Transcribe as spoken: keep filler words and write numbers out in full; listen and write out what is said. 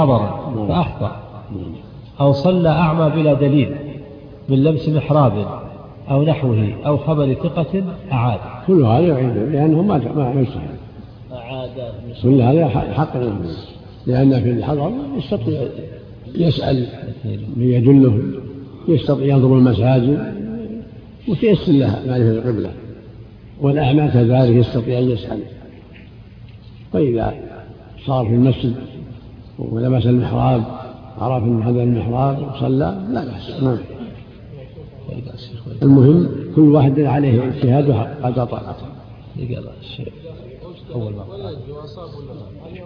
نظرا فأخطأ، أو صلى أعمى بلا دليل من لمس محراب أو نحوه أو خبر ثقة أعاد. كل هذا يعيد لأنه ما ما يستحيل. كل هذا حق منه، لأن في الحضر يستطيع يسأل من يدله، يستطيع ينظر المساجد وتيسر له معرفة القبلة، والأعمى كذلك يستطيع أن يسأل. فإذا صار في المسجد ولمس المحراب عرف أن هذا المحراب وصلى لا بأس. نعم. المهم كل واحد عليه اجتهاد قد طاقته.